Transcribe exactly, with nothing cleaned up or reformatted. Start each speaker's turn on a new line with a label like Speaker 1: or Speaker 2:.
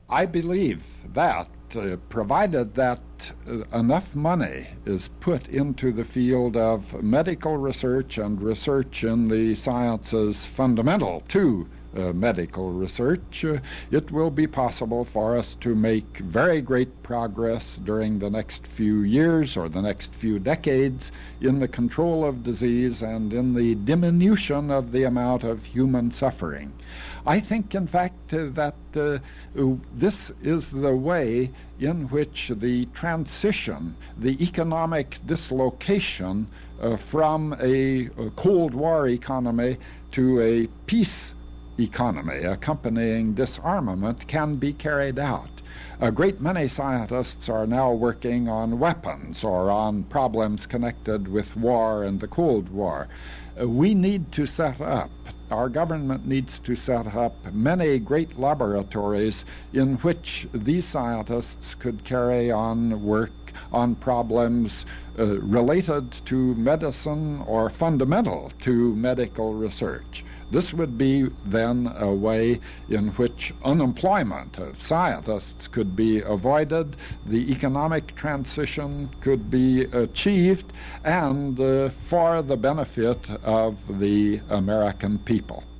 Speaker 1: I believe that, uh, provided that uh, enough money is put into the field of medical research and research in the sciences fundamental to Uh, medical research, uh, it will be possible for us to make very great progress during the next few years or the next few decades in the control of disease and in the diminution of the amount of human suffering. I think, in fact, uh, that uh, this is the way in which the transition, the economic dislocation uh, from a, a Cold War economy to a peace economy accompanying disarmament can be carried out. A great many scientists are now working on weapons or on problems connected with war and the Cold War. Uh, we need to set up, our government needs to set up many great laboratories in which these scientists could carry on work on problems uh, related to medicine or fundamental to medical research. This would be then a way in which unemployment of scientists could be avoided, the economic transition could be achieved, and uh, for the benefit of the American people.